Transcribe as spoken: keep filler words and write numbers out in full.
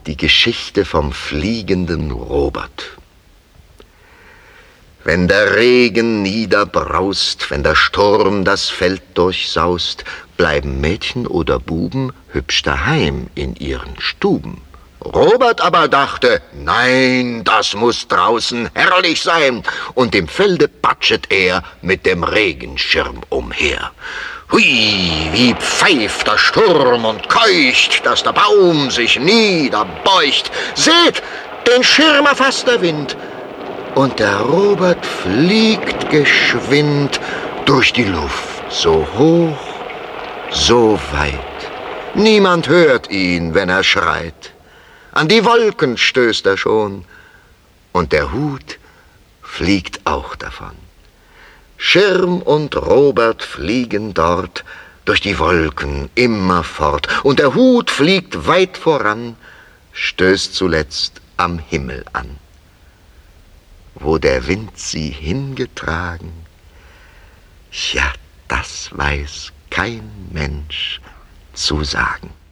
Die Geschichte vom fliegenden Robert. Wenn der Regen niederbraust, wenn der Sturm das Feld durchsaust, bleiben Mädchen oder Buben hübsch daheim in ihren Stuben. Robert aber dachte, nein, das muss draußen herrlich sein, und im Felde patschet er mit dem Regenschirm umher. Hui, wie pfeift der Sturm und keucht, dass der Baum sich niederbeucht. Seht, den Schirm erfasst der Wind, und der Robert fliegt geschwind durch die Luft, so hoch, so weit. Niemand hört ihn, wenn er schreit. An die Wolken stößt er schon, und der Hut fliegt auch davon. Schirm und Robert fliegen dort durch die Wolken immerfort, und der Hut fliegt weit voran, stößt zuletzt am Himmel an. Wo der Wind sie hingetragen, ja, das weiß kein Mensch zu sagen.